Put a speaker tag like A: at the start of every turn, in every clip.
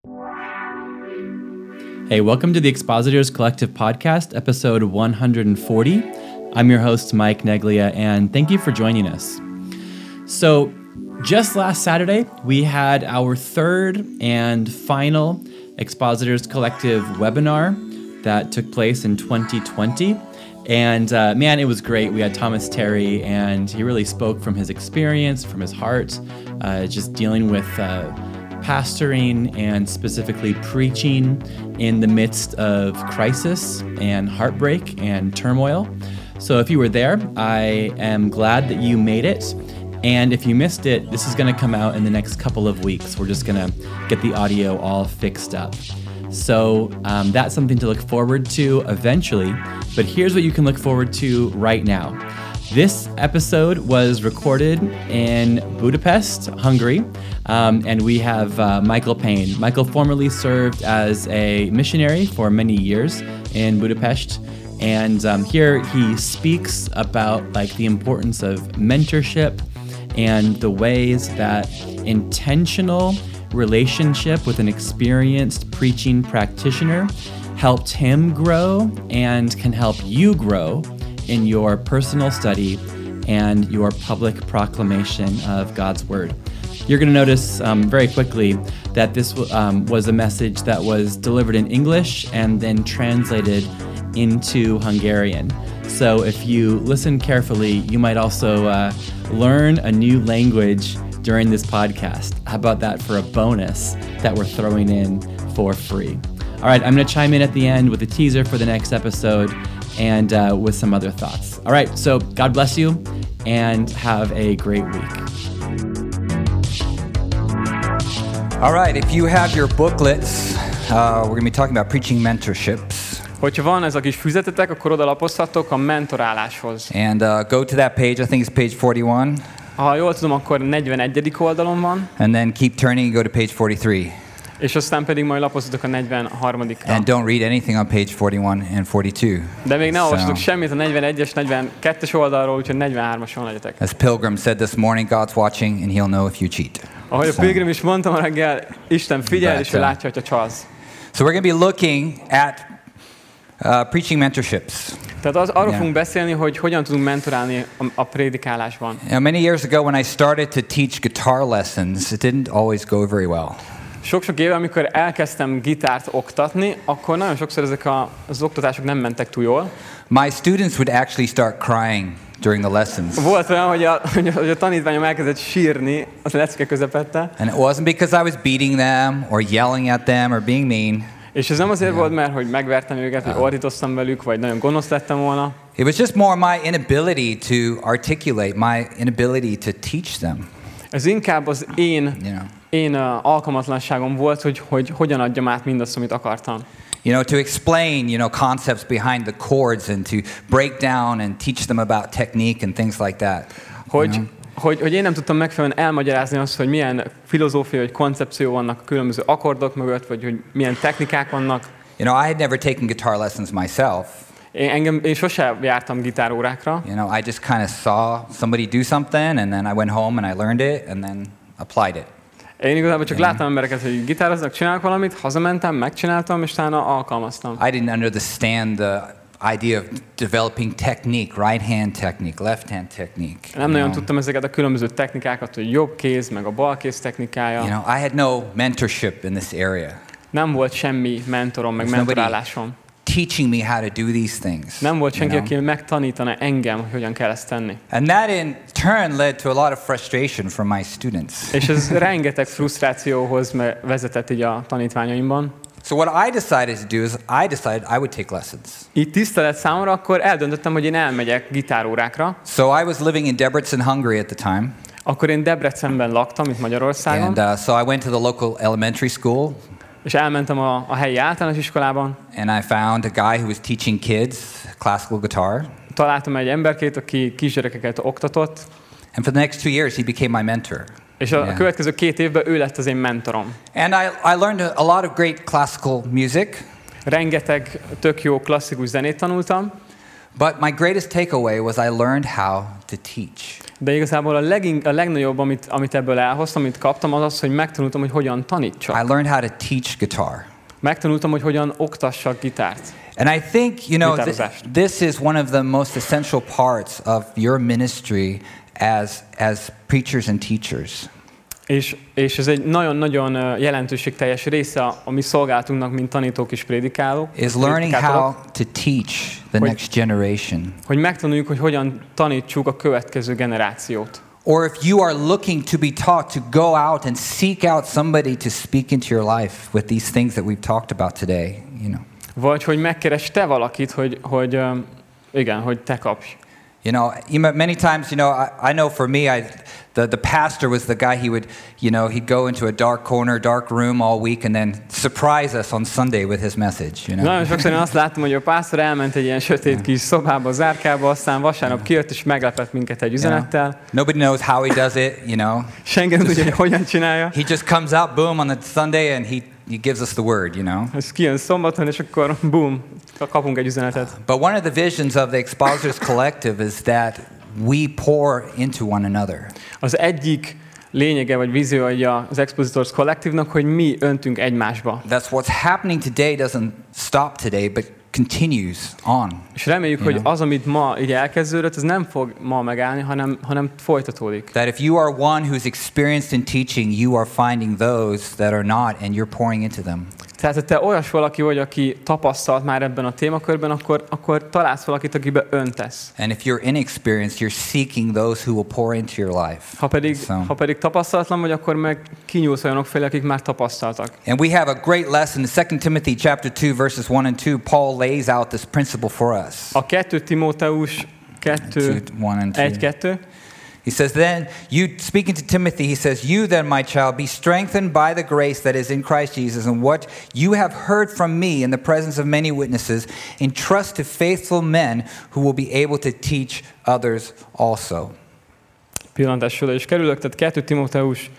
A: Hey, welcome to the Expositors Collective Podcast, episode 140. I'm your host, Mike Neglia, and thank you for joining us. So, just last Saturday, we had our third and final Expositors Collective webinar that took place in 2020. And man, it was great. We had Thomas Terry, and he really spoke from his experience, from his heart, just dealing with pastoring and specifically preaching in the midst of crisis and heartbreak and turmoil. So if you were there, I am glad that you made it. And if you missed it, this is going to come out in the next couple of weeks. We're just going to get the audio all fixed up. So that's something to look forward to eventually. But here's what you can look forward to right now. This episode was recorded in Budapest, Hungary, and we have Michael Payne. Michael formerly served as a missionary for many years in Budapest, and here he speaks about the importance of mentorship and the ways that intentional relationship with an experienced preaching practitioner helped him grow and can help you grow in your personal study and your public proclamation of God's Word. You're going to notice very quickly that this was a message that was delivered in English and then translated into Hungarian. So if you listen carefully, you might also learn a new language during this podcast. How about that for a bonus that we're throwing in for free? All right, I'm going to chime in at the end with a teaser for the next episode and with some other thoughts. All right, so God bless you and have a great week.
B: All right, if you have your booklets, we're going to be talking about preaching mentorships.
C: Hogyha van ez a kis füzetetek, akkor oda lapozhattok a mentoráláshoz.
B: And go to that page, I think it's page 41.
C: Ha jól tudom, akkor 41. oldalon van.
B: And then keep turning and go to page 43.
C: És aztán pedig majd lapozzatok a 43-ra.
B: And don't read anything on page 41 and 42.
C: De még ne olvassatok semmit a 41-es, 42-es oldalról, úgyhogy 43-ason legyetek.
B: As Pilgrim said this morning, God's watching and he'll know if you cheat.
C: Ahogy a Pilgrim is mondta ma reggel, Isten figyel, és ő látja, hogy csalsz.
B: So we're going to be looking at preaching mentorships.
C: Tehát arról fogunk beszélni, hogy hogyan tudunk mentorálni a prédikálásban.
B: Many years ago when I started to teach guitar lessons, it didn't always go very well.
C: Sok-sok éve, amikor elkezdtem gitárt oktatni, akkor nagyon sokszor ezek az oktatások nem mentek túl jól.
B: My students would actually start crying during the lessons.
C: Volt olyan, hogy a tanítványom elkezdett sírni a lecke közepette.
B: And it wasn't because I was beating them or yelling at them or being mean.
C: És ez nem azért volt, mert hogy megvertem őket, vagy ordítoztam velük, vagy nagyon gonosz lettem volna.
B: It was just more my inability to articulate, my inability to teach them.
C: Ez inkább az én alkalmatlanságom volt, hogy hogyan adjam át mindazt, amit akartam.
B: To explain, concepts behind the chords and to break down and teach them about technique and things like that.
C: Hogy én nem tudtam megfelelően elmagyarázni azt, hogy milyen filozófia, vagy koncepció vannak a különböző akkordok mögött, vagy hogy milyen technikák vannak.
B: I had never taken guitar lessons myself.
C: Én sosem jártam gitárórákra.
B: I just kind of saw somebody do something and then I went home and I learned it and then applied it.
C: Én igazából csak láttam embereket, hogy gitároznak, csinálnak valamit, hazamentem, megcsináltam, és utána alkalmaztam.
B: I didn't understand the idea of developing technique, right hand technique, left hand technique.
C: Nem nagyon tudtam ezeket a különböző technikákat, hogy jobb kéz, meg a bal kéz technikája.
B: I had no mentorship in this area.
C: Nem volt semmi mentorom, meg mentorálásom.
B: Teaching me how to do these things.
C: Nem volt senki, aki megtanítana engem, hogy hogyan kell ezt tenni.
B: And that in turn led to a lot of frustration from my students.
C: És ez rengeteg frusztrációhoz vezetett így a tanítványaimban.
B: So what I decided to do is I would take lessons.
C: Így tisztelet számomra, akkor eldöntöttem, hogy én elmegyek gitárórákra.
B: So I was living in Debrecen, Hungary at the time.
C: Akkor én Debrecenben laktam, itt Magyarországon.
B: And so I went to the local elementary school.
C: És elmentem a helyi általános iskolában.
B: And I found a guy who was teaching kids classical guitar.
C: Találtam egy emberkét, aki kisgyerekeket oktatott.
B: And for the next 2 years he became my mentor.
C: És a következő 2 évben ő lett az én mentorom.
B: And I learned a lot of great classical music.
C: Rengeteg tök jó klasszikus zenét tanultam.
B: But my greatest takeaway was I learned how to teach.
C: De igazából a legnagyobb, amit ebből elhoztam, amit kaptam, az az, hogy megtanultam, hogy hogyan tanítsak.
B: I learned how to teach guitar.
C: Megtanultam, hogy hogyan oktassak gitárt.
B: And I think, this is one of the most essential parts of your ministry as preachers and teachers.
C: És ez egy nagyon-nagyon jelentőségteljes része a mi szolgálatunknak, mint tanítók és prédikálók.
B: Is learning how to teach the next generation.
C: Hogy megtanuljuk, hogy hogyan tanítsuk a következő generációt.
B: Or if you are looking to be taught, to go out and seek out somebody to speak into your life with these things that we've talked about today,
C: Vagy hogy megkeres te valakit, hogy te kapj.
B: Many times, I know for me, the pastor was the guy, he'd go into a dark corner, dark room all week and then surprise us on Sunday with his message,
C: Nagyon sokszor én azt láttam, hogy a pásztor elment egy ilyen sötét kis szobába, zárkába, aztán vasárnap kijött és meglepett minket egy üzenettel.
B: Nobody knows how he does it,
C: Senki nem tudja, hogy hogyan csinálja.
B: He just comes out, boom, on the Sunday and he gives us the word, Ez
C: kijön szombaton, és akkor boom, kapunk egy üzenetet.
B: But one of the visions of the Expositors Collective is that we pour into one another.
C: Az egyik lényege vagy víziója az Expositors Collective-nak, hogy mi öntünk egymásba.
B: That's what's happening today doesn't stop today, but continues on.
C: És reméljük, hogy az, amit ma így elkezdődött, ez nem fog ma megállni, hanem folytatódik.
B: That if you are one who's experienced in teaching, you are finding those that are not, and you're pouring into them.
C: Tehát, ha te olyas valaki vagy, aki tapasztalt már ebben a témakörben, akkor találsz valakit, akibe öntesz.
B: And if you're inexperienced, you're seeking those who will pour into your life.
C: Ha pedig tapasztalatlan vagy, akkor meg kinyúlsz olyanok felé, akik már tapasztaltak.
B: And we have a great lesson in 2 Timothy chapter 2 verses 1 and 2. Paul lays out this principle for us.
C: A 2 Timóteus 1-2.
B: He says, then, speaking to Timothy, he says, you then, my child, be strengthened by the grace that is in Christ Jesus, and what you have heard from me in the presence of many witnesses, entrust to faithful men who will be able to teach others also.
C: Pillantásra is kerülök, tehát 2 Timóteus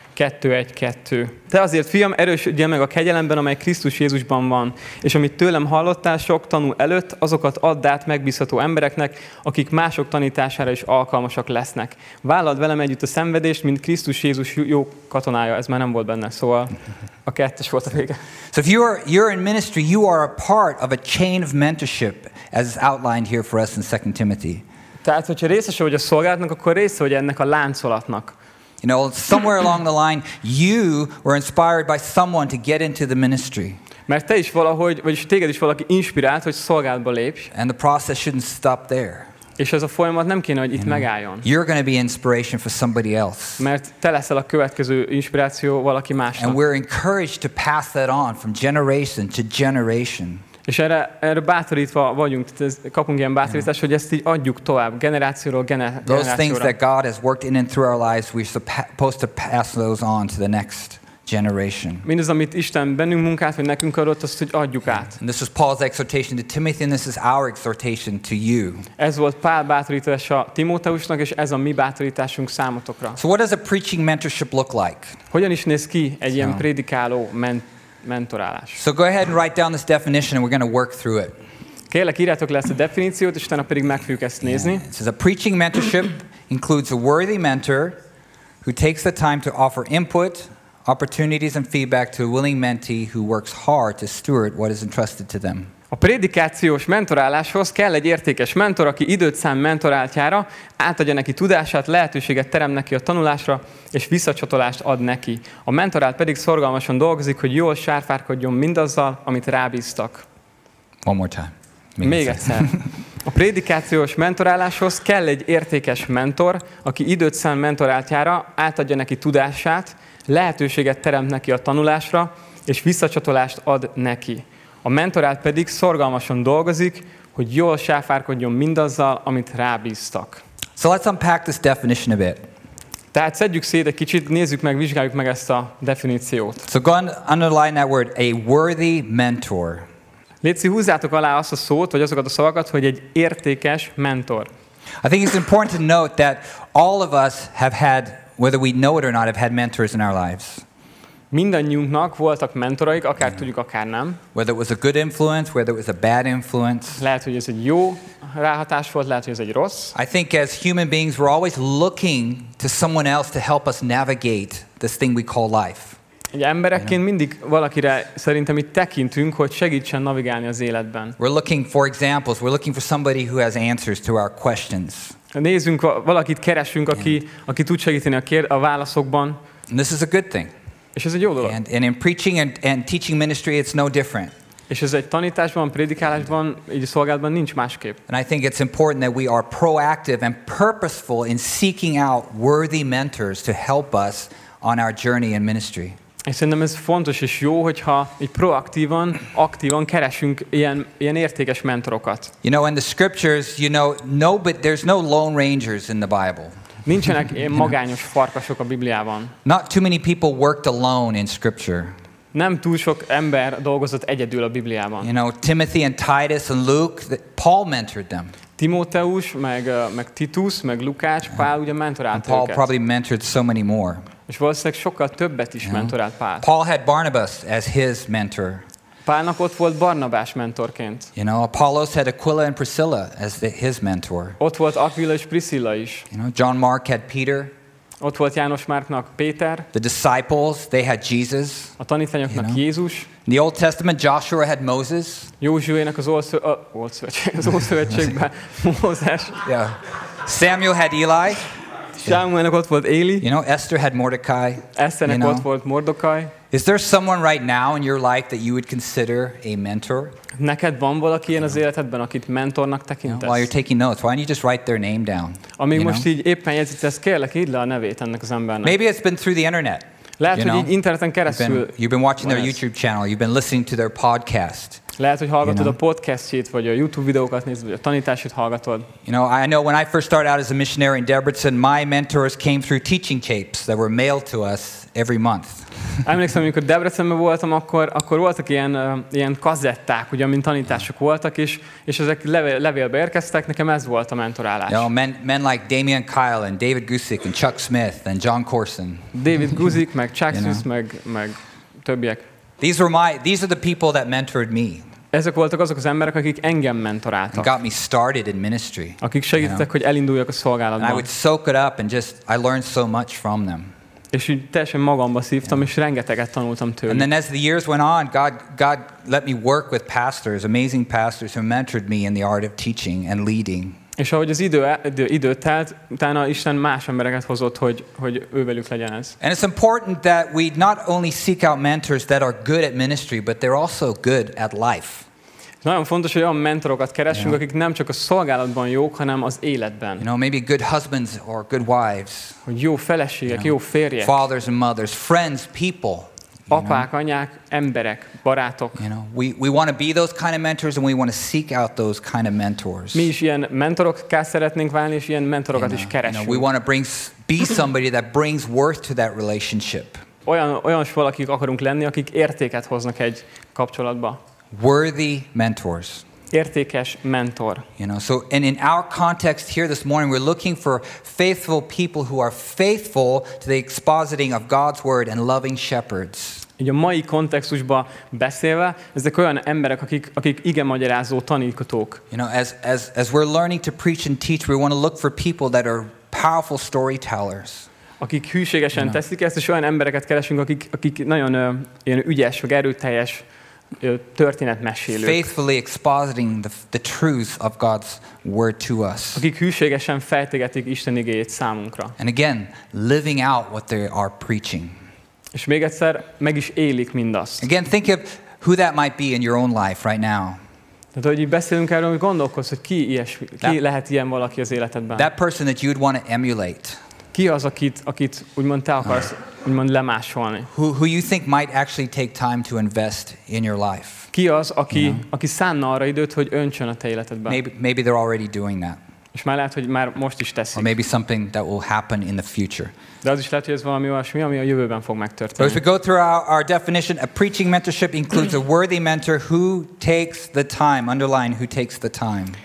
C: 2:1-2. Te azért, fiam, erősödjél meg a kegyelemben, amely Krisztus Jézusban van, és amit tőlem hallottál sok tanú előtt, azokat add át megbízható embereknek, akik mások tanítására is alkalmasak lesznek. Vállald velem együtt a szenvedést, mint Krisztus Jézus jó katonája. Ez már nem volt benne, szóval a 2-es volt a vége.
B: So if you're in ministry, you are a part of a chain of mentorship, as is outlined here for us in 2 Timothy.
C: Tehát, hogyha részese vagy a szolgálatnak, akkor része vagy ennek a láncolatnak.
B: Somewhere along the line, you were inspired by someone to get into the ministry.
C: Mert te is valahogy, vagyis téged is valaki inspirált, hogy szolgálatba lépj.
B: And the process shouldn't stop there.
C: És ez a folyamat nem kéne, hogy itt megálljon.
B: You're going to be inspiration for somebody else.
C: Mert te leszel a következő inspiráció valaki másnak.
B: And we're encouraged to pass that on from generation to generation.
C: És erre bátorítva vagyunk, kapunk ilyen bátorítást, hogy ezt így adjuk tovább, generációról generációra.
B: Those things that God has worked in and through our lives, we're supposed to pass those on to the next generation.
C: Mindaz, amit Isten bennünk munkált, vagy nekünk adott, azt, hogy adjuk át.
B: And this was Paul's exhortation to Timothy, and this is our exhortation to you.
C: Ez volt Pál bátorítása Timóteusnak, és ez a mi bátorításunk számotokra.
B: So what does a preaching mentorship look like?
C: Hogyan is néz ki egy ilyen prédikáló mentorálás?
B: So go ahead and write down this definition, and we're going to work through it.
C: Kérlek, írjátok le ezt a definíciót, és utána pedig meg fogjuk ezt nézni.
B: It says a preaching mentorship includes a worthy mentor who takes the time to offer input, opportunities and feedback to a willing mentee who works hard to steward what is entrusted to them.
C: A prédikációs mentoráláshoz kell egy értékes mentor, aki időt szán mentoráltjára, átadja neki tudását, lehetőséget teremt neki a tanulásra, és visszacsatolást ad neki. A mentorált pedig szorgalmasan dolgozik, hogy jól sárfárkodjon mindazzal, amit rábíztak.
B: One more time.
C: Még egyszer. A prédikációs mentoráláshoz kell egy értékes mentor, aki időt szán mentoráltjára, átadja neki tudását, lehetőséget teremt neki a tanulásra, és visszacsatolást ad neki. A mentorált pedig szorgalmasan dolgozik, hogy jól sáfárkodjon mindazzal, amit rábíztak.
B: So let's unpack this definition a bit.
C: Tehát szedjük szét egy kicsit, nézzük meg, vizsgáljuk meg ezt a definíciót.
B: So go and underline that word, a worthy mentor.
C: Léci, húzzátok alá azt a szót, vagy azokat a szavakat, hogy egy értékes mentor.
B: I think it's important to note that all of us have had, whether we know it or not, have had mentors in our lives.
C: Mindannyiunknak voltak mentoraik, akár tudjuk, akár nem.
B: Whether it was a good influence, whether it was a bad influence.
C: Lehet, hogy ez egy jó ráhatás volt, lehet, hogy ez egy rossz.
B: I think as human beings, we're always looking to someone else to help us navigate this thing we call life.
C: Egy emberekként mindig valakire szerintem itt tekintünk, hogy segítsen navigálni az életben.
B: We're looking for examples. We're looking for somebody who has answers to our questions.
C: Nézzünk, valakit keresünk, aki tud segíteni a válaszokban.
B: And this is a good thing.
C: És ez egy jó dolog.
B: And in preaching and teaching ministry, it's no different.
C: És ez egy tanításban, prédikálásban, így a szolgálatban nincs másképp.
B: And I think it's important that we are proactive and purposeful in seeking out worthy mentors to help us on our journey in ministry.
C: És szerintem ez fontos és jó, hogyha így proaktívan, aktívan keresünk ilyen értékes mentorokat.
B: You know, in the scriptures, there's no lone rangers in the Bible.
C: Nincsenek ilyen magányos farkasok a Bibliában.
B: Not too many people worked alone in scripture.
C: Nem túl sok ember dolgozott egyedül a Bibliában.
B: You know, Timothy and Titus and Luke, Paul mentored them.
C: Timóteus, meg Titus, meg Lukács, Pál ugye mentorált
B: Paul
C: őket.
B: probably mentored so many more.
C: És valószínűleg sokkal többet is mentorált Pál.
B: Paul had Barnabas as his mentor.
C: Pálnak ott volt Barnabás mentorként.
B: You know, Apollos had Aquila and Priscilla as his mentor.
C: Ott volt Aquila és Priscilla is.
B: You know, John Mark had Peter.
C: Ott volt János Márknak Péter.
B: The disciples, they had Jesus.
C: A tanítványoknak Jézus.
B: In the Old Testament, Joshua had Moses.
C: Józsuének az Ószövetségben Mózes.
B: Yeah. Samuel had Eli.
C: Sámuelnek ott volt Éli.
B: You know, Esther had Mordecai.
C: Eszternek ott volt Mordokaj.
B: Is there someone right now in your life that you would consider a mentor?
C: Neked van valaki ilyen az életedben, akit mentornak tekintesz?
B: While you're taking notes, why don't you just write their name down?
C: Amíg most így éppen jegyzítesz, kérlek, írd le a nevét ennek az embernek.
B: Maybe it's been through the internet.
C: Lehet, hogy így interneten keresztül.
B: You've been watching their YouTube channel. You've been listening to their podcast.
C: Lehet, hogy hallgatod a podcastjét, vagy a YouTube videókat nézed, vagy a tanítását hallgatod.
B: You know, I know when I first started out as a missionary in Debrecen, my mentors came through teaching tapes that were mailed to us every month.
C: Emlékszem, amikor Debrecenben voltam, akkor voltak ilyen kazetták, ugye, amin tanítások voltak, és ezek levélbe érkeztek, nekem ez volt a mentorálás.
B: You know, men like Damian Kyle and David Gusick and Chuck Smith and John Corson.
C: David Gusick, meg Chuck Smith, meg többiek.
B: These are the people that mentored me.
C: Ezek voltak azok az emberek, akik engem mentoráltak.
B: Got me started in ministry.
C: Akik segítettek, hogy elinduljak a szolgálatban.
B: And I would soak it up and I learned so much from them.
C: És így teljesen magamba szívtam, és rengeteget tanultam tőlük.
B: And then as the years went on, God let me work with pastors, amazing pastors who mentored me in the art of teaching and leading.
C: És ahogy az idő telt, utána Isten más embereket hozott, hogy ővelük legyen ez.
B: And it's important that we not only seek out mentors that are good at ministry, but they're also good at life.
C: Nagyon fontos, hogy olyan mentorokat keresünk, akik nem csak a szolgálatban jók, hanem az életben.
B: You know, maybe good husbands or good wives.
C: Hogy jó feleségek, jó férjek.
B: Fathers and mothers, friends, people.
C: Apák, anyák, emberek, barátok.
B: You know, we want to be those kind of mentors, and we want to seek out those kind of mentors.
C: Mi is ilyen mentorokká szeretnénk válni, és ilyen mentorokat is keresünk.
B: We want to be somebody that brings worth to that relationship.
C: Olyan valakik akarunk lenni, akik értéket hoznak egy kapcsolatba.
B: Worthy mentors.
C: Értékes mentor.
B: You know, so and in our context here this morning, we're looking for faithful people who are faithful to the expositing of God's word and loving shepherds.
C: Így a mai kontextusban beszélve, ezek olyan emberek, akik igemagyarázó tanítatók.
B: You know, as we're learning to preach and teach, we want to look for people that are powerful storytellers. Akik
C: hűségesen teszik ezt, és olyan embereket keresünk, akik nagyon ilyen ügyes, vagy erőteljes történetmesélők.
B: Faithfully expositing the truth of God's word to us.
C: Akik hűségesen fejtegetik Isten igéjét számunkra.
B: And again, living out what they are preaching.
C: És még egyszer meg is élik mindazt.
B: Again, think of who that might be in your own life right now.
C: Tehát, hogy így beszélünk erről, hogy gondolkozz, hogy ki lehet ilyen valaki az életedben.
B: That person that you'd want to emulate.
C: Ki az, akit úgymond te akarsz úgymond lemásolni?
B: Who you think might actually take time to invest in your life?
C: Ki az, aki szánna arra időt, hogy öntsön a te életedben?
B: Maybe they're already doing that.
C: És már lehet, hogy már most is teszik.
B: Or maybe something that will happen in the future.
C: De az is lehet, hogy ez valami olyasmi, ami a jövőben fog megtörténni.
B: But as we go through our definition, a preaching mentorship includes a worthy mentor who takes the time. Underline who takes the time.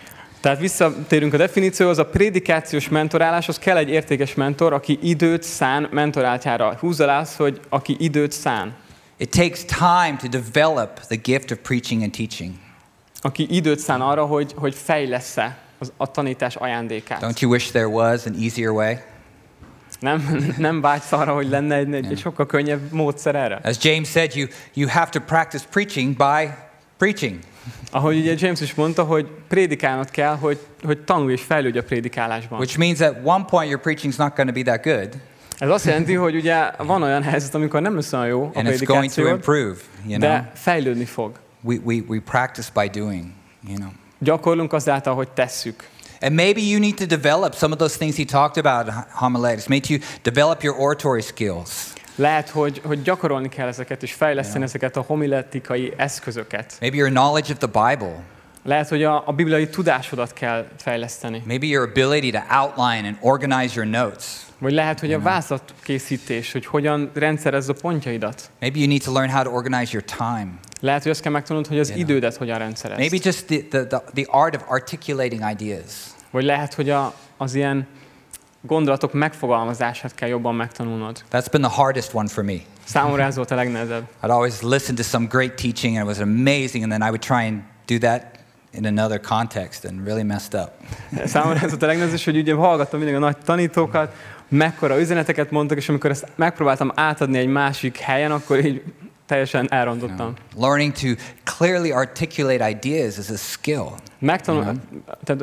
C: Tehát visszatérünk a definícióhoz, a prédikációs mentoráláshoz kell egy értékes mentor, aki időt szán mentoráltjára. Húzz alá azt, hogy aki időt szán.
B: It takes time to develop the gift of preaching and teaching.
C: Aki időt szán arra, hogy fejlessze a tanítás ajándékát.
B: Don't you wish there was an easier way?
C: Nem vágysz arra, hogy lenne egy sokkal könnyebb módszer erre?
B: As James said, you have to practice preaching by preaching.
C: Ahogy ugye James is mondta, hogy prédikálnod kell, hogy tanulj és fejlődj a prédikálásban.
B: Which means at one point your preaching's not going to be that good.
C: Ez azt jelenti, hogy ugye van olyan helyzet, amikor nem lesz olyan jó a
B: And it's going to
C: prédikáció,
B: improve, you know.
C: de fejlődni fog.
B: We practice by doing, you know.
C: Gyakorlunk azáltal, hogy tesszük.
B: And maybe you need to develop some of those things he talked about in homiletics. Maybe you develop your oratory skills.
C: Lehet, hogy gyakorolni kell ezeket, és fejleszteni ezeket a homiletikai eszközöket.
B: Maybe your knowledge of the Bible.
C: Lehet, hogy a bibliai tudásodat kell fejleszteni.
B: Maybe your ability to outline and organize your notes.
C: Vagy lehet, hogy a vázlatkészítés, hogy hogyan rendszerezd a pontjaidat.
B: Maybe you need to learn how to organize your time.
C: Lehet, hogy azt kell megtanulnod, hogy az idődet hogyan rendszerezd.
B: Maybe just the art of articulating ideas.
C: Vagy lehet, hogy az ilyen gondolatok megfogalmazását kell jobban megtanulnod.
B: That's been the hardest one for me.
C: Számomra ez volt a legnehezebb.
B: I'd always listen to some great teaching and it was amazing, and then I would try and do that in another context and really messed up.
C: Számomra ez volt a legnehezebb, hogy ugye hallgattam mindig a nagy tanítókat, mekkora üzeneteket mondtak, és amikor ezt megpróbáltam átadni egy másik helyen, akkor így teljesen elrontottam.
B: Learning to clearly articulate ideas is a skill.
C: Tehát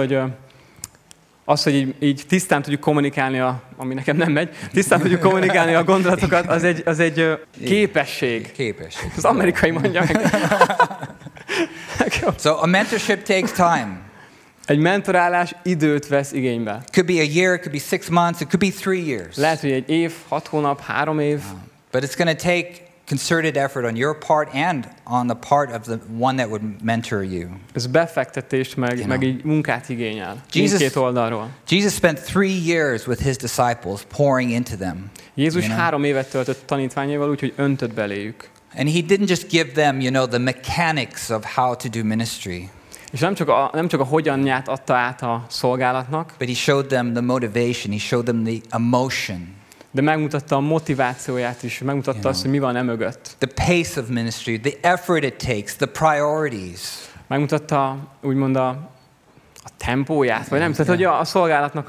C: az, hogy így tisztán tudjuk kommunikálni, ami nekem nem megy, tisztán tudjuk kommunikálni a gondolatokat, az egy képesség.
B: Képesség.
C: Az amerikai mondja meg.
B: So a mentorship takes time.
C: Egy mentorálás időt vesz igénybe.
B: It could be a year, it could be 6 months, it could be 3 years.
C: Lehet, hogy egy év, 6 hónap, 3 év.
B: But it's going to take concerted effort on your part and on the part of the one that would mentor you.
C: Ez befektetést meg így munkát igényel. Mindkét oldalról.
B: Jesus spent 3 years with his disciples pouring into them.
C: Jézus 3 évet töltött tanítványaival, úgyhogy öntött beléjük.
B: And he didn't just give them, the mechanics of how to do ministry.
C: És nem csak a hogyanját adta át a szolgálatnak,
B: But he showed them the motivation, he showed them the emotion.
C: De megmutatta a motivációját is, megmutatta azt, hogy mi van emögött.
B: The pace of ministry, the effort it takes, the priorities.
C: Megmutatta úgymond a tempóját, vagy nem, tehát hogy a szolgálatnak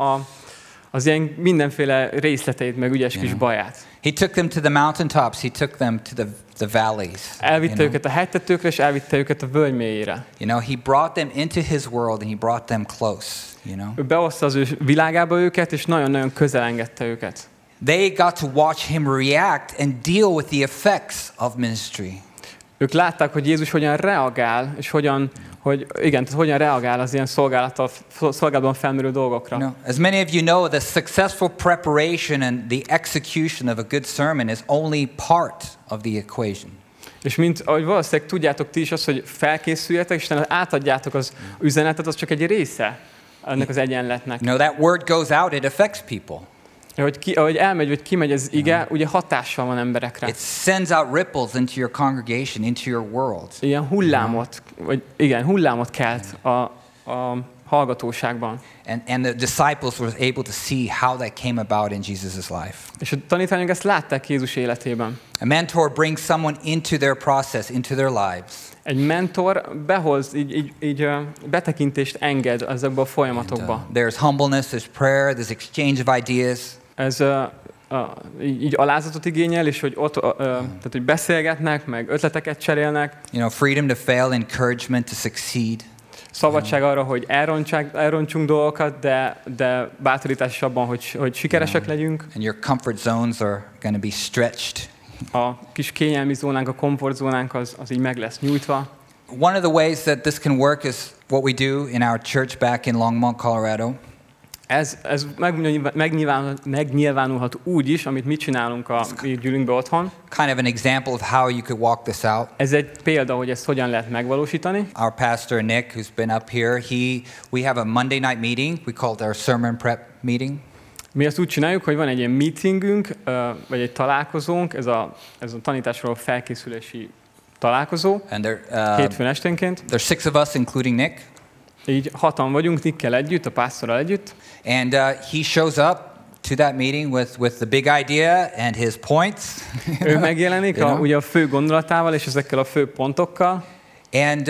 C: az ilyen mindenféle részleteit, meg ügyes kis baját.
B: He took them to the mountaintops, he took them to the valleys.
C: Elvitte őket a hegytetőkre, és elvitte őket a völgy mélyére.
B: He brought them into his world and he brought them close,
C: Ő behozta az ő világába őket, és nagyon-nagyon közel engedte őket.
B: They got to watch him react and deal with the effects of ministry.
C: Ők látták, hogy Jézus hogyan reagál, és hogyan reagál az ilyen szolgálatban felmerülő dolgokra.
B: As many of you know, the successful preparation and the execution of a good sermon is only part of the equation.
C: És mint ahogy valószínűleg tudjátok ti is azt, hogy felkészüljetek, és átadjátok az üzenetet, az csak egy része ennek az egyenletnek.
B: That word goes out, it affects people.
C: Ahogy elmegy, vagy kimegy az ige, ugye hatással van emberekre.
B: It sends out ripples into your congregation, into your world.
C: Ilyen hullámot kelt a hallgatóságban.
B: And the disciples were able to see how that came about in Jesus' life.
C: És a tanítványok ezt látták Jézus életében.
B: A mentor brings someone into their process, into their lives.
C: Egy mentor behoz, így betekintést enged ezekbe a folyamatokba.
B: There's humbleness, there's prayer, there's exchange of ideas.
C: Ez így alázatot igényel, és hogy tehát hogy beszélgetnek, meg ötleteket cserélnek.
B: Freedom to fail, encouragement to succeed.
C: Szabadság arra, hogy elrontsunk dolgokat, de bátorítás is abban, hogy sikeresek legyünk.
B: And your comfort zones are going to be stretched.
C: A kis kényelmi zónánk, a komfortzónánk az így meg lesz nyújtva.
B: One of the ways that this can work is what we do in our church back in Longmont, Colorado.
C: Ez megnyilvánulhat úgy is, amit mi csinálunk a gyűlünkbe otthon.
B: Kind of an example of how you could walk this out.
C: Ez egy példa, hogy ezt hogyan lehet megvalósítani.
B: Our pastor Nick, who's been up here, we have a Monday night meeting. We call it our sermon prep meeting.
C: Mi azt úgy csináljuk, hogy van egy ilyen meetingünk, vagy egy találkozónk, ez a tanításról felkészülési találkozó, hétfőn esténként.
B: There's 6 of us, including Nick.
C: Így hatan vagyunk Nickkel együtt, a pásztorral együtt.
B: And he shows up to that meeting with the big idea and his points.
C: Ő megjelenik ugye a fő gondolatával és ezekkel a fő pontokkal.
B: And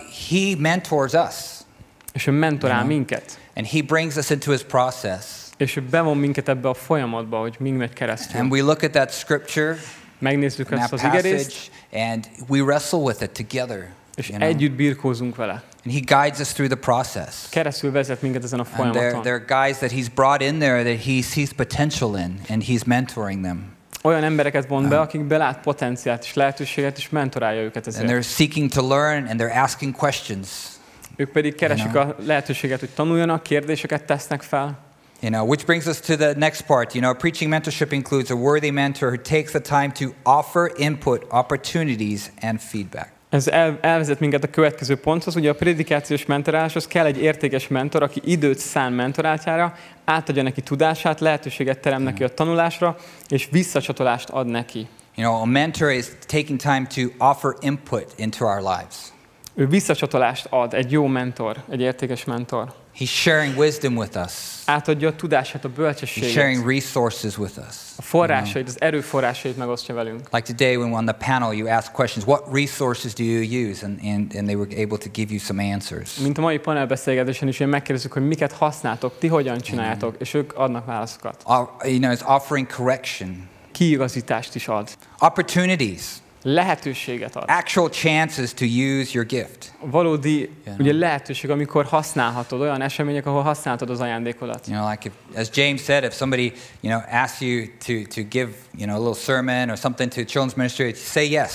B: he mentors us.
C: És ő mentorál minket.
B: And he brings us into his process.
C: És ő bevon minket ebbe a folyamatba, hogy mi megy keresztül.
B: And we look at that scripture,
C: megnézzük ezt az
B: passage,
C: igerészt,
B: and we wrestle with it together.
C: És együtt birkózunk vele.
B: And he guides us through the process.
C: Keresztül vezet minket ezen a folyamaton.
B: There are guys that he's brought in there that he sees potential in, and he's mentoring them.
C: Olyan embereket von be, akikben lát potenciált és lehetőséget, és mentorálja őket ezért.
B: And they're seeking to learn, and they're asking questions.
C: Ők pedig keresik a lehetőséget, hogy tanuljanak, kérdéseket tesznek fel.
B: Which brings us to the next part. Preaching mentorship includes a worthy mentor who takes the time to offer input, opportunities, and feedback.
C: Ez elvezet minket a következő ponthoz. Ugye a prédikációs mentoráláshoz kell egy értékes mentor, aki időt szán mentoráltjára, átadja neki tudását, lehetőséget terem neki a tanulásra, és visszacsatolást ad neki.
B: A mentor is taking time to offer input into our lives.
C: Ő visszacsatolást ad, egy jó mentor, egy értékes mentor.
B: He's sharing wisdom with us.
C: Átadja a tudását, a bölcsességet.
B: He's sharing resources with us.
C: A forrásait, az erőforrásait megosztja velünk.
B: Like today when on the panel you ask questions, what resources do you use? And they were able to give you some answers.
C: Mint a mai panelbeszélgetésen is, megkérdezzük, hogy miket használtok, ti hogyan csináljátok, és ők adnak válaszokat.
B: It's offering correction.
C: Kiigazítást is ad.
B: Opportunities.
C: Lehetőséget ad.
B: Actual chances to use your gift.
C: Valódi ugye lehetőség, amikor használhatod, olyan események, ahol használhatod az ajándékodat.
B: Like as James said, if somebody asks you to give a little sermon or something to children's ministry, say yes.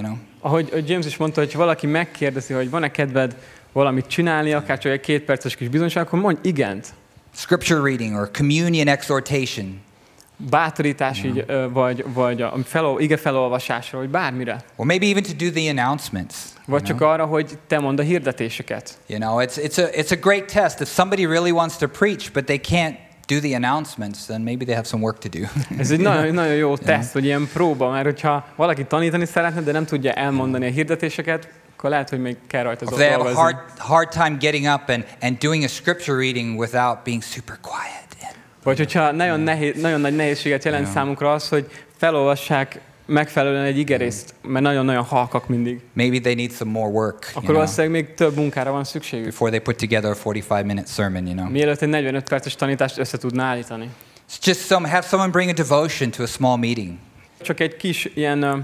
C: Ahogy James is mondta, hogy valaki megkérdezi, hogy van-e kedved valamit csinálni, akár csak egy 2 perces kis bizonyság, akkor mondj igent.
B: Scripture reading or communion exhortation.
C: Bátorítás így, vagy a ige felolvasásra, vagy bármire.
B: Or maybe even to do the announcements.
C: Vagy csak arra, hogy te mondd a hirdetéseket.
B: It's a great test. If somebody really wants to preach, but they can't do the announcements, then maybe they have some work to do.
C: Ez egy nagyon jó teszt, hogy ilyen próba, mert hogyha valaki tanítani szeretne, de nem tudja elmondani a hirdetéseket, akkor lehet, hogy még kell rajta dolgozni.
B: They have a hard time getting up and doing a scripture reading without being super quiet.
C: Vagy hogyha nagyon nagy nehézséget jelent számukra az, hogy felolvassák megfelelően egy igerészt, mert nagyon-nagyon halkak mindig.
B: Maybe they need some more work.
C: Akkor valószínűleg még több munkára van szükségük.
B: Before they put together a 45-minute sermon,
C: Mielőtt egy 45 perces tanítást össze tudna állítani.
B: It's just have someone bring a devotion to a small meeting.
C: Csak egy kis ilyen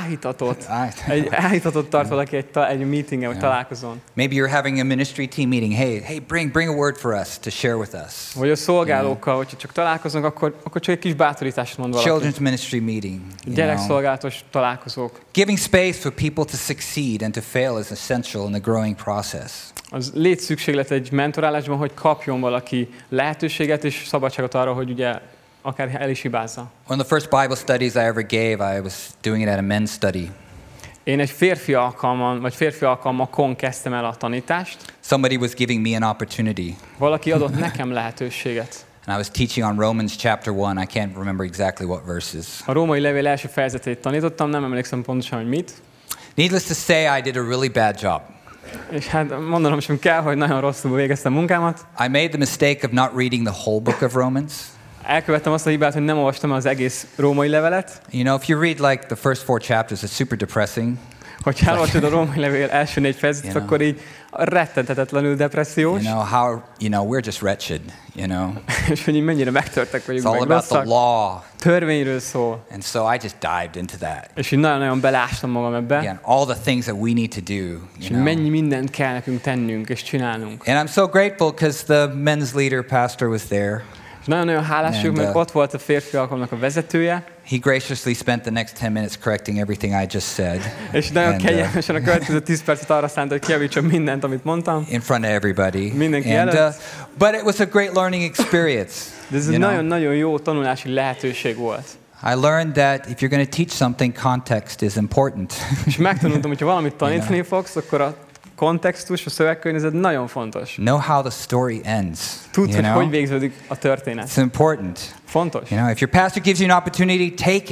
C: áhítatot tart valaki egy meetingen, vagy találkozón.
B: Maybe you're having a ministry team meeting. Hey, bring a word for us to share with us.
C: Vagy a szolgálókkal, hogyha csak találkozunk, akkor csak egy kis bátorítást mond valaki.
B: Children's ministry meeting.
C: Gyerekszolgálatos találkozók.
B: Giving space for people to succeed and to fail is essential in the growing process.
C: Az létszükséglet egy mentorálásban, hogy kapjon valaki lehetőséget és szabadságot arra, hogy ugye akár el is hibázza.
B: One of the first Bible studies I ever gave, I was doing it at a men's study.
C: Én egy férfi alkalmakon kezdtem el a tanítást.
B: Somebody was giving me an opportunity.
C: Valaki adott nekem lehetőséget.
B: And I was teaching on Romans chapter 1. I can't remember exactly what verses.
C: A római levél első fejezetét tanítottam, nem emlékszem pontosan, hogy mit.
B: Needless to say, I did a really bad job.
C: És hát mondanom sem kell, hogy nagyon rosszul végeztem munkámat.
B: I made the mistake of not reading the whole book of Romans.
C: Elkövettem azt a hibát, hogy nem olvastam az egész római levelet.
B: If you read like the first 4 chapters, it's super depressing.
C: Hogyha elolvasod a római levél első 4 fejezetet, akkor így rettenthetetlenül depressziós.
B: We're just wretched,
C: És hogy így mennyire megtörtek vagyunk,
B: meg rosszak. It's all about the law.
C: Törvényről szól.
B: And so I just dived into that.
C: És így nagyon-nagyon belástam magam ebbe.
B: Again, all the things that we need to do.
C: És mennyi mindent kell nekünk tennünk és csinálnunk.
B: And I'm so grateful because the men's leader pastor was there.
C: Nagyon-nagyon hálás vagyok, mert ott volt a férfi alkalomnak a vezetője.
B: He graciously spent the next 10 minutes correcting everything I just said.
C: És nagyon kegyelmesen a következő 10 percet arra szánta, hogy kijavítsa mindent, amit mondtam.
B: In front of everybody.
C: Mindenki előtt.
B: But it was a great learning experience.
C: De ez egy nagyon-nagyon jó tanulási lehetőség volt.
B: I learned that if you're going to teach something, context is important.
C: És megtanultam, hogy ha valamit tanítani fogsz, akkor a kontextus, a szövegkörnyezet nagyon fontos.
B: Know how the story ends.
C: Tudsz, hogy végződik a történet.
B: It's important.
C: Fontos.
B: If your pastor gives you an opportunity, take it.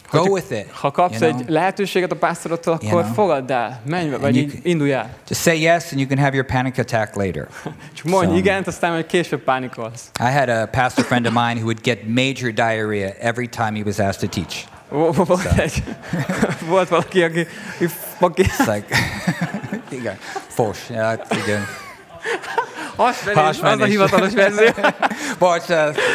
B: Go with it.
C: Ha kapsz
B: you know?
C: egy lehetőséget a pásztorottól, akkor
B: You know?
C: fogadd el, menj, vagy így indulj el.
B: Just say yes and you can have your panic attack later.
C: Csak mondj
B: So-
C: igent, aztán majd később pánikolsz.
B: I had a pastor friend of mine who would get major diarrhea every time he was asked to teach.
C: Volt valaki, aki
B: It's like, igen, fos, ja, igen.
C: hasmenés, az a hivatalos verzió.
B: Bocs,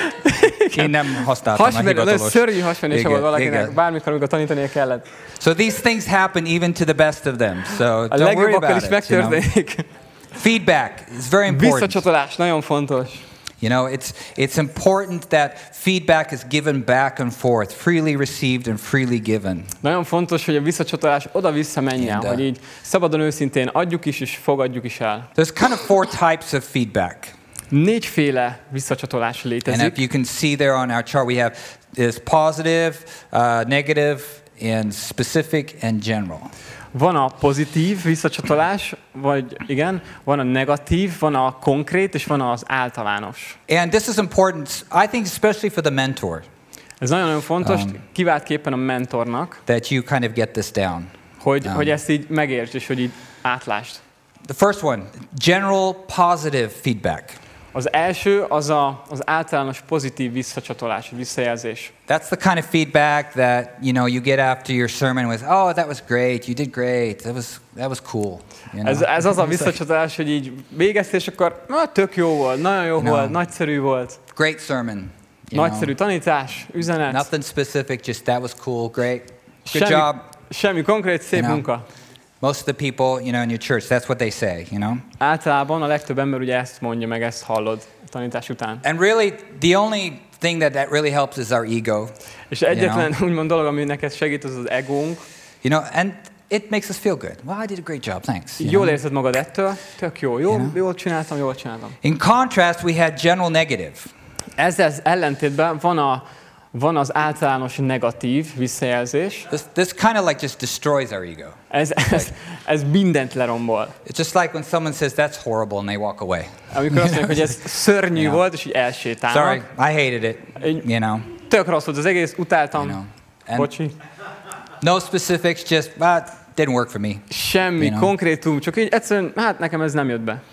B: én nem használtam a hivatalos.
C: Szörnyű hasmenése
B: Igen,
C: volt valakinek,
B: igen.
C: bármikor, amikor tanítania kellett.
B: So these things happen even to the best of them. So
C: A
B: don't worry
C: legjobbakkal
B: about
C: is
B: it. You know?
C: megtörténik.
B: Feedback is very important.
C: Visszacsatolás, nagyon fontos.
B: You know, it's important that feedback is given back and forth, freely received and freely given.
C: Nagyon fontos, hogy a visszacsatolás oda-vissza menjen,
B: And,
C: hogy így szabadon őszintén adjuk is, és fogadjuk is el.
B: There's kind of 4 types of feedback.
C: 4 féle visszacsatolás
B: And if
C: létezik.
B: you can see there on our chart, we have this positive, negative, and specific and general.
C: Van a pozitív visszacsatolás, vagy igen, van a negatív, van a konkrét, és van az általános.
B: And this is important, I think, especially for the mentor,
C: Ez nagyon-nagyon fontos, kiváltképpen a mentornak,
B: that you kind of get this down.
C: hogy ezt így megértsd, és hogy így átlásd.
B: The first one, general positive feedback.
C: Az első az az általános pozitív visszacsatolás, visszajelzés.
B: That's the kind of feedback that, you get after your sermon with, oh, that was great, you did great, that was cool. You know?
C: Ez az a visszacsatolás, hogy így végeztél, és akkor tök jó volt, nagyon jó volt, nagyszerű volt.
B: Great sermon.
C: Nagyszerű tanítás, üzenet.
B: Nothing specific, just that was cool, great. Good job.
C: Semmi konkrét, szép munka.
B: Most of the people, in your church, that's what they say,
C: Általában a legtöbb ember ugye ezt mondja, meg ezt hallod a tanítás után.
B: And really, the only thing that really helps is our ego.
C: És egyetlen úgymond dolog, ami neked segít, az az egónk.
B: And it makes us feel good. Well, I did a great job, thanks.
C: Jól érzed magad ettől, tök jó, jól csináltam.
B: In contrast, we had general negative.
C: Ezzel ellentétben van az általános negatív visszajelzés.
B: This kind of like just destroys our ego.
C: Ez mindent lerombol.
B: It's just like when someone says that's horrible and they walk away.
C: Amikor azt mondják, hogy ez szörnyű volt, és így
B: Sorry,
C: elsétálnak.
B: I hated it.
C: Tök rossz volt az egész, utáltam.
B: And no specifics, just didn't work for me.
C: Semmi konkrétum, csak így egyszerűen, nekem ez nem jött be.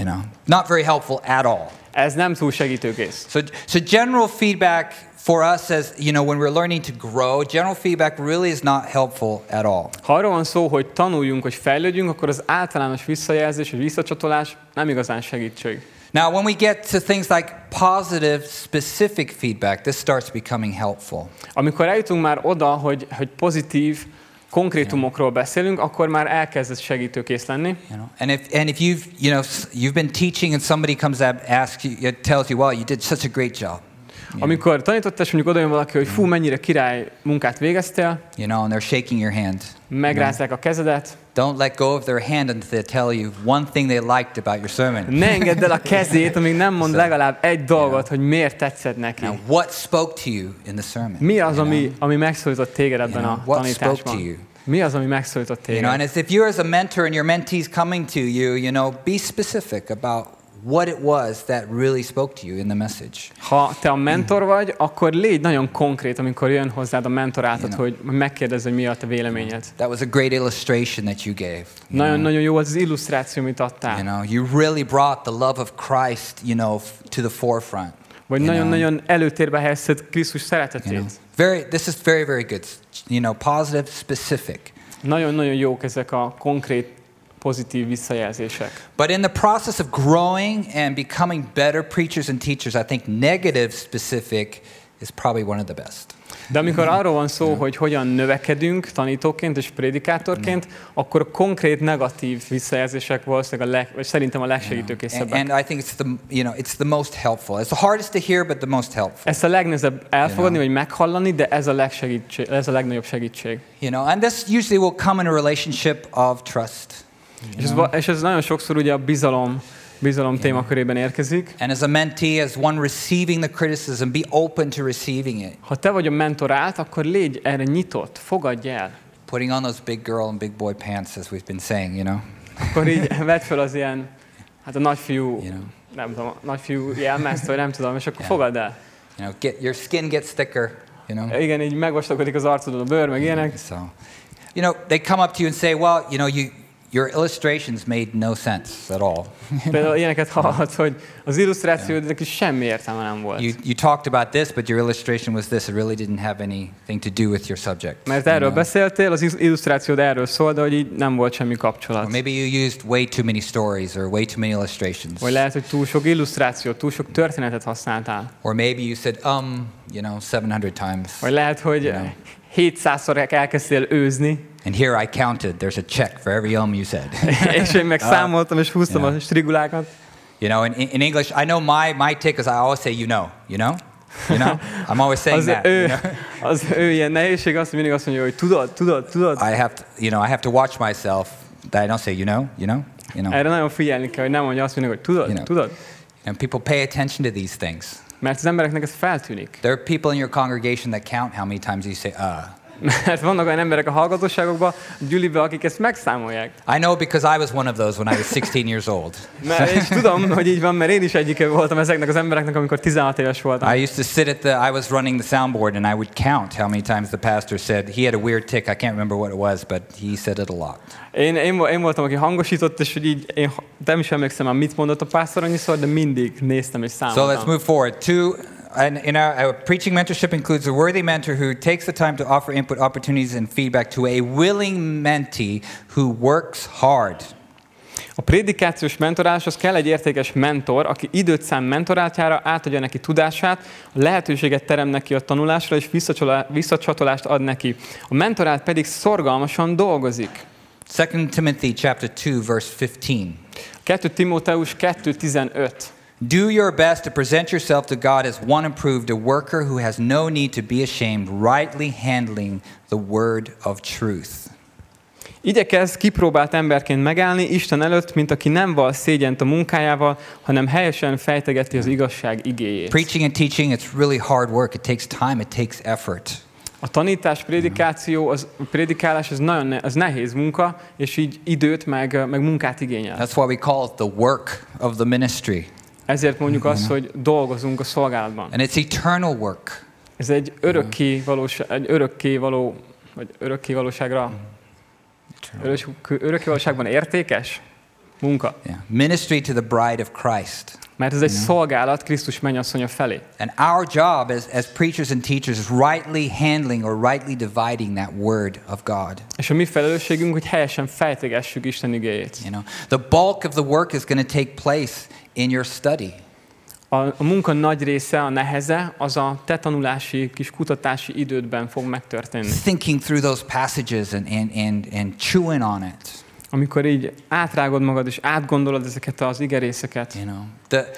B: Not very helpful at all.
C: Ez nem túl segítőkész.
B: So general feedback for us as, when we're learning to grow, general feedback really is not helpful at all.
C: Ha arról van szó, hogy tanuljunk, hogy fejlődjünk, akkor az általános visszajelzés, vagy visszacsatolás nem igazán segítség.
B: Now, when we get to things like positive, specific feedback, this starts becoming helpful.
C: Amikor eljutunk már oda, hogy pozitív, konkrétumokról beszélünk, akkor már elkezd segítőkész lenni.
B: And if you've been teaching and somebody comes up, tells you, well, you did such a great job.
C: Amikor tanítottál, és mondjuk oda jön valaki, hogy fú, mennyire király munkát végeztél,
B: and they're shaking your hand.
C: megrázzák a kezedet.
B: Don't let go of their hand until they tell you one thing they liked about your sermon.
C: Ne engedd el a kezét, amíg nem mond legalább egy dolgot, hogy miért tetszett neki.
B: Now, what spoke to you in the sermon?
C: Mi az, ami megszólított téged ebben a
B: what spoke to
C: tanításban?
B: you?
C: Mi az, ami megszólított téged?
B: And if you're as a mentor and your mentees coming to you, be specific about what it was that really spoke to you in the message.
C: Ha te a mentor vagy, akkor légy nagyon konkrét, amikor jön hozzád a mentorátod, hogy megkérdezz, hogy mi a te véleményed.
B: That was a great illustration that you gave.
C: Nagyon-nagyon jó az illusztráció, amit adtál.
B: You really brought the love of Christ, to the forefront.
C: Vagy nagyon-nagyon előtérbe helyezted Krisztus szeretetét.
B: This is very, very good. Positive, specific.
C: Nagyon-nagyon jók ezek a konkrét, pozitív visszajelzések.
B: But in the process of growing and becoming better preachers and teachers, I think negative, specific is probably one of the best.
C: De amikor arról van szó, hogy hogyan növekedünk tanítóként és prédikátorként, akkor a konkrét negatív visszajelzések valószínűleg szerintem a legsegítőkészebbek.
B: And I think it's the most helpful. It's the hardest to hear, but the most helpful.
C: Ezt a legnehezebb elfogadni, vagy meghallani, de ez a legnagyobb segítség.
B: And this usually will come in a relationship of trust.
C: És ez nagyon sokszor ugye a bizalom témakörében érkezik.
B: And as a mentee, as one receiving the criticism, be open to receiving it.
C: Ha te vagy a mentorált, akkor légy erre nyitott, fogadj el.
B: Putting on those big girl and big boy pants, as we've been saying,
C: Akkor így vedd fel az ilyen, a nagyfiú, nem tudom, nagyfiú jelmezt, vagy nem tudom, és akkor fogadd el.
B: Your skin gets thicker, you know?
C: Igen, így megvastagodik az arcodon a bőr, meg ilyenek.
B: So, you know, they come up to you and say, well, you know, your illustrations made no sense at all.
C: Például ilyeneket hallhatsz, hogy az illusztrációdnak is semmi értelme nem volt.
B: You talked about this, but your illustration was this. It really didn't have anything to do with your subject.
C: Mert erről beszéltél, az illusztrációd erről szól, de hogy így nem volt semmi kapcsolat.
B: Or maybe you used way too many stories or way too many illustrations.
C: Vagy lehet, hogy túl sok illusztrációt, túl sok történetet használtál.
B: Or maybe you said, you know, 700 times.
C: Vagy lehet, hogy 700-szor elkezdtél őzni.
B: And here I counted. There's a check for every you said.
C: És én meg számoltam, és húztam a strigulákat.
B: You know, in English, I know my tick is I always say, you know. You know? I'm always saying that.
C: Az ő ilyen nehézség az, hogy mindig azt mondja, hogy tudod.
B: I have to watch myself that I don't say, you know.
C: Erre nagyon figyelni kell, hogy nem mondja azt mindig, hogy tudod.
B: And people pay attention to these things.
C: Mert az embereknek ez feltűnik.
B: There are people in your congregation that count how many times you say,
C: Mert vannak olyan emberek a hallgatóságokban, gyüliben, akik ezt megszámolják.
B: I know because I was one of those when I was 16 years old.
C: És tudom, hogy így van, mert én is egyike voltam ezeknek az embereknek, amikor 16 éves voltam.
B: I used to sit I was running the soundboard and I would count how many times the pastor said, he had a weird tick, I can't remember what it was, but he said it a lot.
C: Én voltam, aki hangosított, és hogy így én nem is emlékszem már, mit mondott a pásztor annyiszor, de mindig néztem és számoltam.
B: So let's move forward. And in our preaching mentorship includes a worthy mentor who takes the time to offer input, opportunities, and feedback to a willing mentee who works hard.
C: A prédikációs mentoráláshoz kell egy értékes mentor, aki időt szán mentoráltjára, átadja neki tudását, a lehetőséget terem neki a tanulásra, és visszacsatolást ad neki. A mentorált pedig szorgalmasan dolgozik.
B: 2 Timothy chapter 2 verse 15.
C: 2 Timóteus 2:15.
B: Do your best to present yourself to God as one approved, a worker who has no need to be ashamed, rightly handling the word of truth.
C: Igyekezz kipróbált emberként megállni Isten előtt, mint aki nem val szégyent a munkájával, hanem helyesen fejtegeti az igazság igéjét.
B: Preaching and teaching, it's really hard work. It takes time, it takes effort.
C: A tanítás, prédikáció, a prédikálás, ez nehéz munka, és így időt meg munkát igényel.
B: That's why we call it the work of the ministry.
C: Ezért mondjuk azt, hogy dolgozunk a szolgálatban.
B: And it's eternal work.
C: Ez egy örökké valóságban értékes munka.
B: Yeah. Ministry to the bride of Christ.
C: Mert ez egy szolgálat Krisztus mennyasszonya felé.
B: And our job as preachers and teachers is rightly handling or rightly dividing that word of God.
C: És a mi felelősségünk, hogy helyesen fejtegessük Isten igéjét.
B: You know, the bulk of the work is going to take place in your study.
C: A munka nagy része, a neheze, az a te tanulási, kis kutatási idődben fog megtörténni.
B: Thinking through those passages and chewing on it.
C: Amikor így átrágod magad és átgondolod ezeket az igerészeket.
B: You know,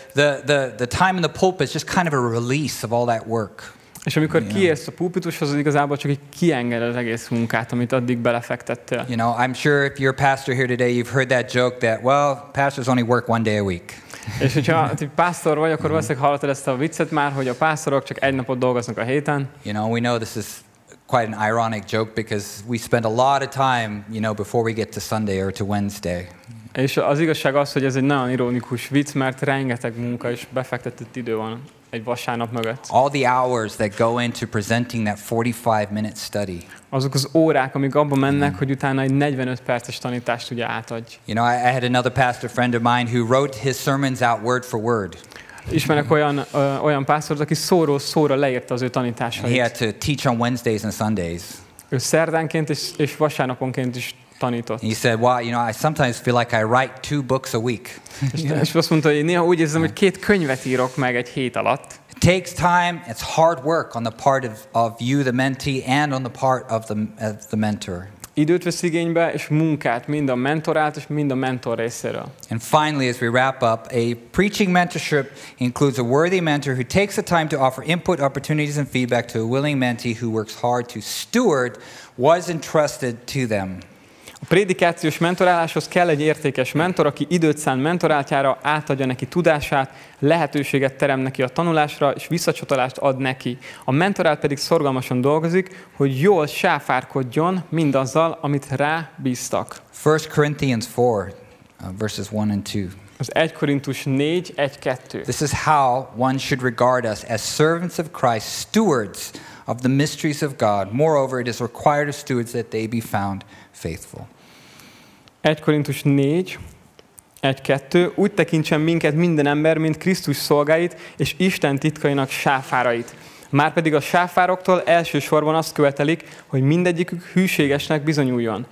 B: the time in the pulpit is just kind of a release of all that work.
C: És amikor kiérsz a pulpitushoz, az igazából csak egy kienged az egész munkát, amit addig belefektettél.
B: You know, I'm sure if you're a pastor here today, you've heard that joke that, well, pastors only work one day a week.
C: És hogyha pásztor vagy, akkor valószínűleg hallottad ezt a viccet már, hogy a pásztorok csak egy napot dolgoznak a héten.
B: You know, we know this is quite an ironic joke because we spend a lot of time, you know, before we get to Sunday or to Wednesday. És
C: az igazság az, hogy ez egy nagyon ironikus vicc, mert rengeteg munka és befektetett idő van egy vasárnap mögött.
B: All the hours that go into presenting that 45-minute study.
C: Azok az órák, amik abba mennek, hogy utána egy 45 perces tanítást ugye átadj.
B: You know, I had another pastor friend of mine who wrote his sermons out word for word.
C: Ismerek olyan pásztort, aki szóról szóra leírta az ő tanításait.
B: And he had to teach on Wednesdays and Sundays.
C: Ő szerdánként és vasárnaponként is tanított.
B: He said, well, you know, I sometimes feel like I write 2 books a week.
C: És azt mondta, hogy néha úgy érzem, hogy 2 könyvet írok meg egy hét alatt.
B: It takes time, it's hard work on the part of you, the mentee, and on the part of the mentor.
C: Időt vesz igénybe, és munkát, mind a mentorált, és mind a mentor részéről.
B: And finally, as we wrap up, a preaching mentorship includes a worthy mentor who takes the time to offer input, opportunities, and feedback to a willing mentee who works hard to steward what is entrusted to them.
C: A prédikációs mentoráláshoz kell egy értékes mentor, aki időt szán mentoráltjára, átadja neki tudását, lehetőséget terem neki a tanulásra, és visszacsatolást ad neki. A mentorált pedig szorgalmasan dolgozik, hogy jól sáfárkodjon mindazzal, amit rá bíztak.
B: 1 Corinthians 4, verses 1 and 2.
C: Az 1 Korintus 4, 1-2.
B: This is how one should regard us as servants of Christ, stewards of the mysteries of God. Moreover, it is required of stewards that they be found faithful.
C: 1 Korintus 4, 1-2. Úgy tekintsen minket minden ember, mint Krisztus szolgáit, és Isten titkainak sáfárait. Márpedig a sáfároktól elsősorban azt követelik, hogy mindegyikük hűségesnek bizonyuljon.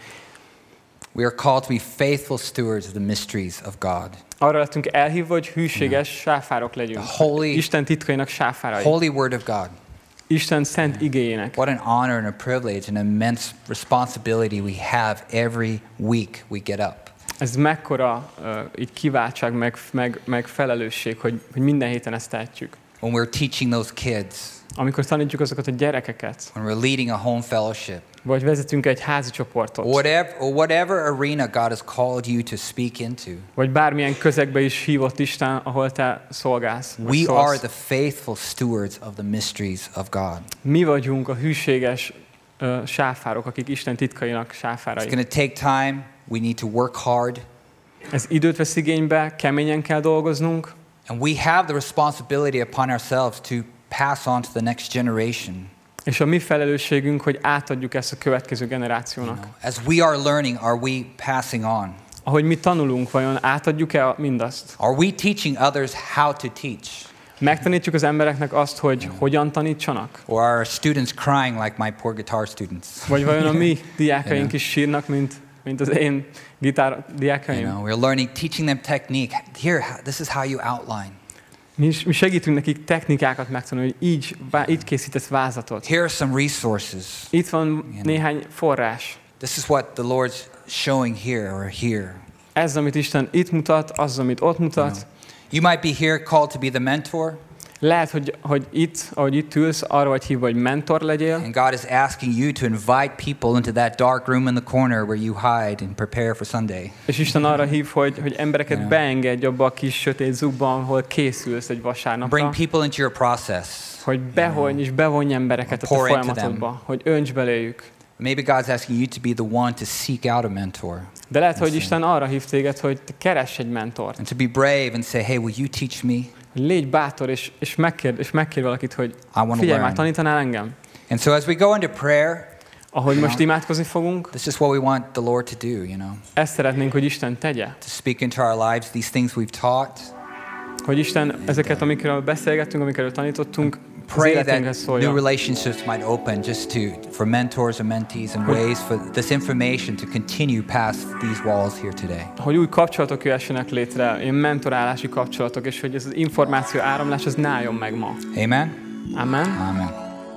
B: We are called to be faithful stewards of the mysteries of God.
C: Arra lettünk elhívva, hogy hűséges sáfárok legyünk. Isten titkainak sáfárai.
B: Holy word of God.
C: Isten szent igéjének.
B: What an honor and a privilege and immense responsibility we have every week we get up.
C: Ez mekkora így kiváltság, meg felelősség, hogy minden héten ezt tehetjük.
B: When we're teaching those kids.
C: Amikor tanítjuk azokat a gyerekeket.
B: When we're leading a home fellowship.
C: Vagy vezetünk egy házi csoportot.
B: Whatever arena God has called you to speak into.
C: Vagy bármilyen közegbe is hívott Isten, ahol te szolgálsz.
B: We are the faithful stewards of the mysteries of God.
C: Mi vagyunk a hűséges sáfárok, akik Isten titkainak sáfárai.
B: It's going to take time. We need to work hard.
C: Ez időt vesz igénybe, keményen kell dolgoznunk.
B: And we have the responsibility upon ourselves to pass on to the next generation.
C: És a mi felelősségünk, hogy átadjuk ezt a következő generációnak.
B: As we are learning, are we passing on?
C: Ahogy mi tanulunk, vajon átadjuk-e mindazt?
B: Are we teaching others how to teach?
C: Megtanítjuk az embereknek azt, hogy hogyan tanítsanak?
B: Or are our students crying like my poor guitar students?
C: Vagy vajon a mi diákaink is sírnak, mint az én gitár diákaim?
B: We're learning, teaching them technique. Here, this is how you outline.
C: Mi segítünk nekik technikákat megtanulni, hogy így készítesz vázatot.
B: Here are some resources.
C: Itt van néhány forrás.
B: This is what the Lord's showing here or here.
C: Ez, amit Isten itt mutat, az, amit ott mutat.
B: You might be here called to be the mentor.
C: Lehet, hogy itt, ahogy itt ülsz, arra vagy hívva, hogy mentor legyél.
B: And God is asking you to invite people into that dark room in the corner where you hide and prepare for Sunday.
C: És Isten arra hív, hogy embereket beengedj abba a kis sötét zugba, ahol készülsz egy vasárnapra.
B: Bring people into your process.
C: Hogy bevonj embereket a te folyamatodba, hogy önts beléjük.
B: Maybe God's asking you to be the one to seek out a mentor.
C: De lehet, hogy Isten arra hív téged, hogy te keress egy mentort.
B: And to be brave and say, hey, will you teach me?
C: Légy bátor, és megkér valakit, hogy figyelj már, tanítanál engem.
B: And so as we go into prayer,
C: ahogy most imádkozni fogunk,
B: this is what we want the Lord to do,
C: Ezt szeretnénk, hogy Isten tegye.
B: To speak into our lives these things we've taught.
C: Hogy Isten ezeket, amikről beszélgettünk, amikről tanítottunk,
B: pray that new relationships might open for mentors and mentees and ways for this information to continue past these walls here today.
C: Hogy új kapcsolatok jöhessenek létre, ilyen mentorálási kapcsolatok, és hogy ez az információ áramlás az ne álljon meg ma.
B: Amen.
C: Amen.
B: Amen.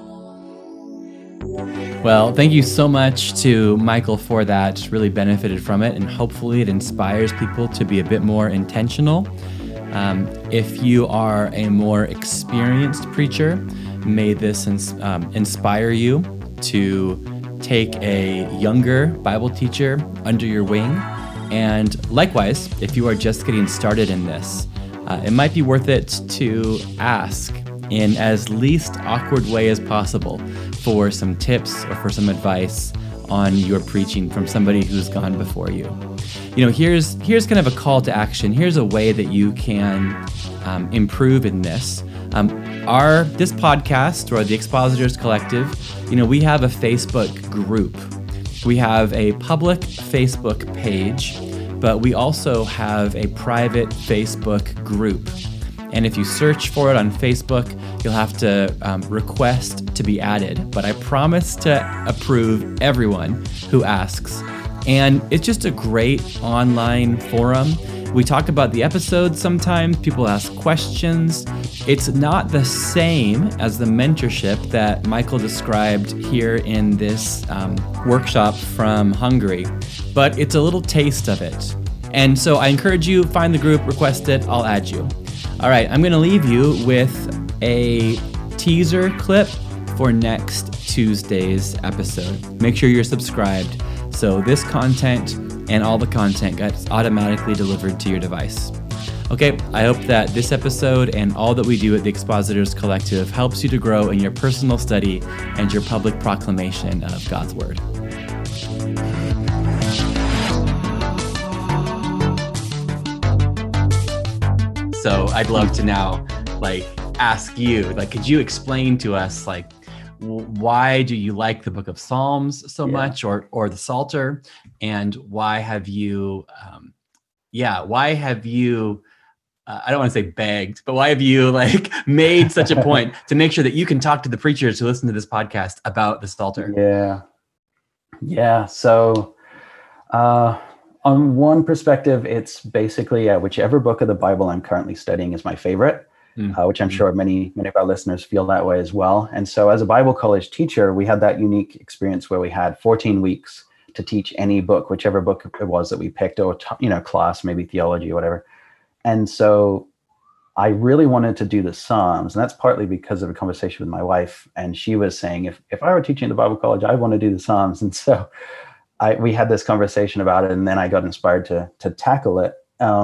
A: Well, thank you so much to Michael for that. Really benefited from it, and hopefully it inspires people to be a bit more intentional. If you are a more experienced preacher, may this inspire you to take a younger Bible teacher under your wing. And likewise, if you are just getting started in this, it might be worth it to ask in as least awkward way as possible for some tips or for some advice on your preaching from somebody who's gone before you. Here's kind of a call to action. Here's a way that you can improve in this. This podcast, or the Expositors Collective, we have a Facebook group. We have a public Facebook page, but we also have a private Facebook group. And if you search for it on Facebook, you'll have to request to be added. But I promise to approve everyone who asks. And it's just a great online forum. We talk about the episodes sometimes. People ask questions. It's not the same as the mentorship that Michael described here in this workshop from Hungary, but it's a little taste of it. And so I encourage you, find the group, request it, I'll add you. All right, I'm going to leave you with a teaser clip for next Tuesday's episode. Make sure you're subscribed so this content and all the content gets automatically delivered to your device. Okay, I hope that this episode and all that we do at the Expositors Collective helps you to grow in your personal study and your public proclamation of God's Word. So I'd love to now ask you, could you explain to us why do you like the book of Psalms so much, or the Psalter, and why have you, I don't want to say begged, but why have you like made such a point to make sure that you can talk to the preachers who listen to this podcast about the Psalter?
D: Yeah. So on one perspective, it's basically whichever book of the Bible I'm currently studying is my favorite, which I'm sure many of our listeners feel that way as well. And so as a Bible college teacher, we had that unique experience where we had 14 weeks to teach any book, whichever book it was that we picked, or class, maybe theology or whatever. And so I really wanted to do the Psalms, and that's partly because of a conversation with my wife. And she was saying, if I were teaching at the Bible college, I want to do the Psalms. And so we had this conversation about it, and then I got inspired to tackle it.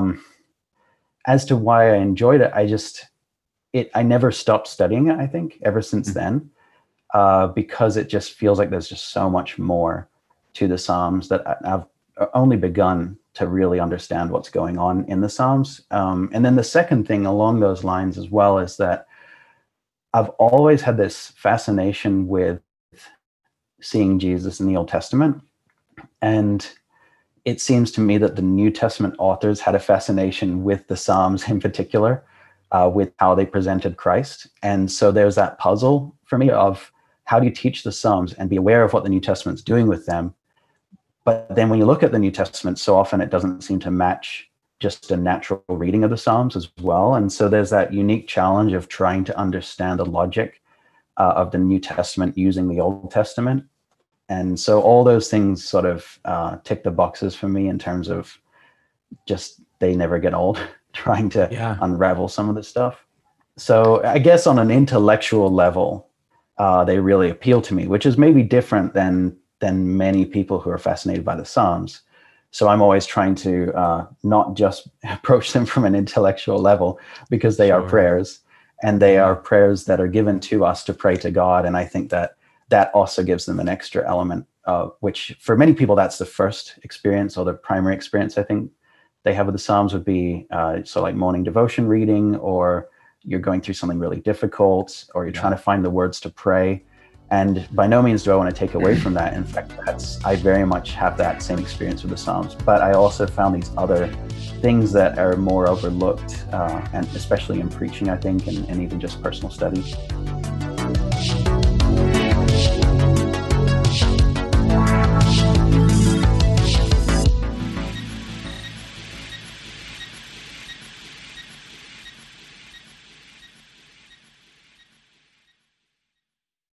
D: As to why I enjoyed it, I never stopped studying it, I think, ever since then, because it just feels like there's just so much more to the Psalms that I've only begun to really understand what's going on in the Psalms. And then the second thing along those lines as well is that I've always had this fascination with seeing Jesus in the Old Testament. And it seems to me that the New Testament authors had a fascination with the Psalms in particular, with how they presented Christ. And so there's that puzzle for me of how do you teach the Psalms and be aware of what the New Testament's doing with them. But then when you look at the New Testament, so often it doesn't seem to match just a natural reading of the Psalms as well. And so there's that unique challenge of trying to understand the logic of the New Testament using the Old Testament. And so all those things sort of tick the boxes for me in terms of just they never get old, trying to unravel some of this stuff. So I guess on an intellectual level, they really appeal to me, which is maybe different than many people who are fascinated by the Psalms. So I'm always trying to not just approach them from an intellectual level, because they are prayers, and they are prayers that are given to us to pray to God. And I think that also gives them an extra element, which for many people, that's the first experience or the primary experience I think they have with the Psalms would be so like morning devotion reading, or you're going through something really difficult, or you're trying to find the words to pray. And by no means do I want to take away from that. In fact, I very much have that same experience with the Psalms. But I also found these other things that are more overlooked, and especially in preaching, I think, and even just personal study.